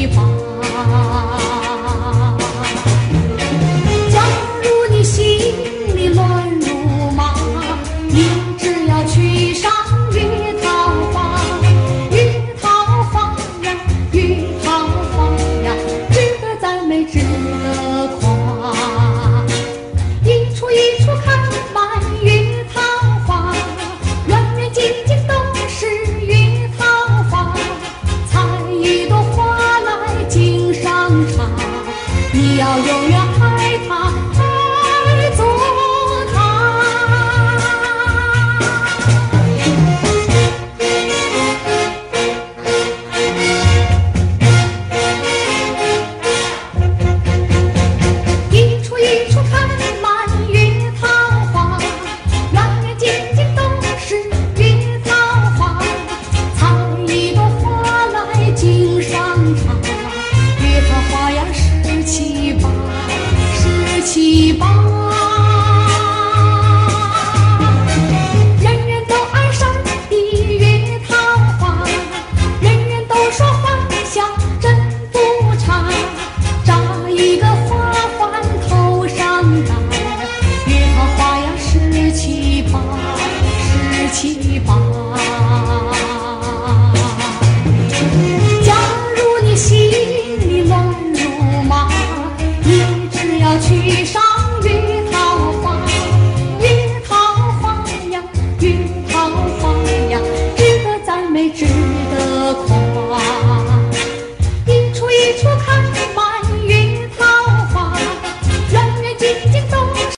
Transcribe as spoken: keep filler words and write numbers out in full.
七八。假如你心里乱如麻，你只要去上月桃花，月桃花呀，月桃花呀，值得赞美，值得夸。一处一处开满月桃花，远远近近都是月桃花。采一朵花来敬上茶，你要永远爱它，爱做它。一处一处开满月桃花，远远近近都是月桃花。采一朵花来敬上茶，月桃花呀十七八，十七八。人人都爱上的月桃花，人人都说花香真不差。扎一个花环头上戴，月桃花呀十七八，十七八。